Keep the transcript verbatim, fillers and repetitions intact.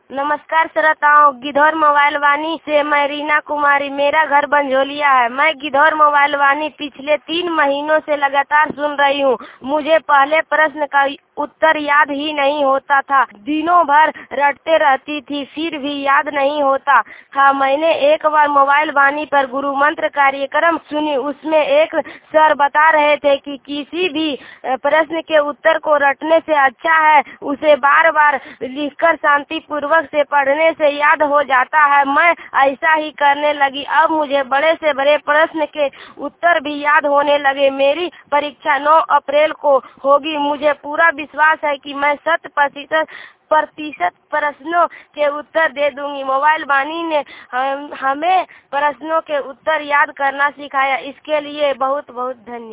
नमस्कार श्रोताओं, गिद्धौर मोबाइल वाणी से मैं रीना कुमारी। मेरा घर बंजोलिया है। मैं गिद्धौर मोबाइल वाणी पिछले तीन महीनों से लगातार सुन रही हूँ। मुझे पहले प्रश्न का उत्तर याद ही नहीं होता था। दिनों भर रटते रहती थी, फिर भी याद नहीं होता था। मैंने एक बार मोबाइल वाणी पर गुरु मंत्र कार्यक्रम सुनी। उसमें एक सर बता रहे थे कि किसी भी प्रश्न के उत्तर को रटने से अच्छा है उसे बार बार लिखकर शांति पूर्वक से पढ़ने से याद हो जाता है। मैं ऐसा ही करने लगी। अब मुझे बड़े से बड़े प्रश्न के उत्तर भी याद होने लगे। मेरी परीक्षा नौ अप्रैल को होगी। मुझे पूरा विश्वास है कि मैं शत प्रतिशत प्रतिशत प्रश्नों के उत्तर दे दूंगी। मोबाइल वाणी ने हम, हमें प्रश्नों के उत्तर याद करना सिखाया। इसके लिए बहुत बहुत धन्यवाद।